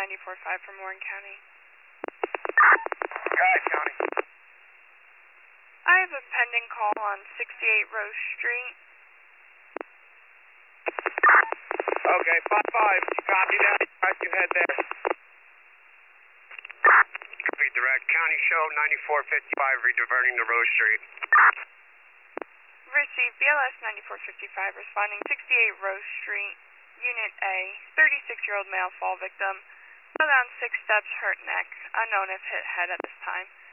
94.5 from Warren County. Guys, County. I have a pending call on 68 Rose Street. Okay, 5-5. Copy that. Right, you head there. Copy direct. County show 9455 rediverting to Rose Street. Received BLS 9455 responding 68 Rose Street, Unit A, 36-year-old male fall victim. Fell down 6 steps, hurt neck. Unknown if hit head at this time.